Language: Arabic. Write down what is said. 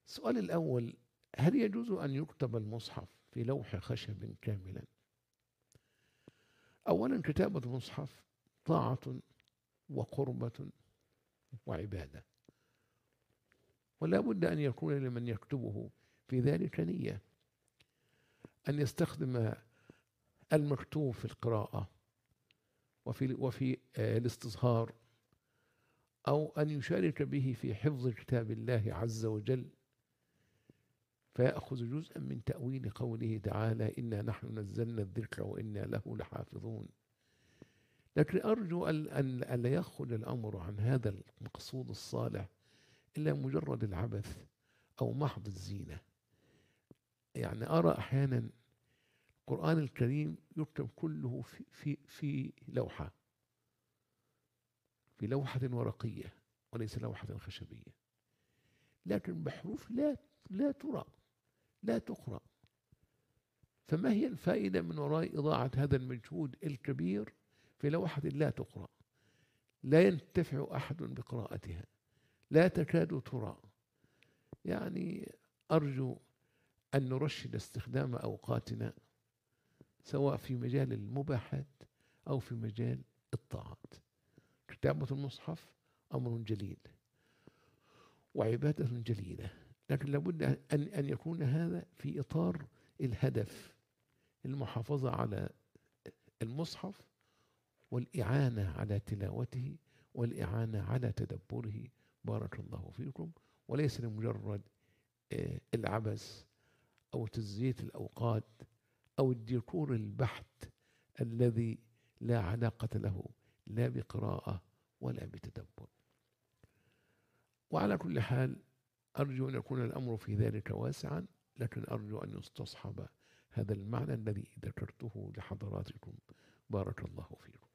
السؤال الأول: هل يجوز أن يكتب المصحف في لوح خشب كاملا؟ أولا، كتابة المصحف طاعة وقربة وعبادة، ولا بد أن يكون لمن يكتبه في ذلك نية، أن يستخدم المكتوب في القراءة وفي الاستصهار، أو أن يشارك به في حفظ كتاب الله عز وجل، فيأخذ جزءا من تأويل قوله تعالى: إنا نحن نزلنا الذكر وإنا له لحافظون. لكن أرجو أن لا يخرج الأمر عن هذا المقصود الصالح إلا مجرد العبث أو محض الزينة. يعني أرى أحيانا القرآن الكريم يكتب كله في لوحة، في لوحة ورقية وليس لوحة خشبية، لكن بحروف لا ترى، لا تقرأ. فما هي الفائدة من وراء إضاعة هذا المجهود الكبير في لوحة لا تقرأ، لا ينتفع أحد بقراءتها، لا تكاد ترى؟ يعني أرجو أن نرشد استخدام أوقاتنا سواء في مجال المباحات أو في مجال الطاعات. كتابة المصحف أمر جليل وعبادة جليلة، لكن لابد أن يكون هذا في إطار الهدف: المحافظة على المصحف والإعانة على تلاوته والإعانة على تدبره. بارك الله فيكم. وليس لمجرد العبث أو تزيية الأوقات أو الديكور البحت الذي لا علاقة له لا بقراءة ولا بتدبر. وعلى كل حال أرجو أن يكون الأمر في ذلك واسعا، لكن أرجو أن يستصحب هذا المعنى الذي ذكرته لحضراتكم. بارك الله فيكم.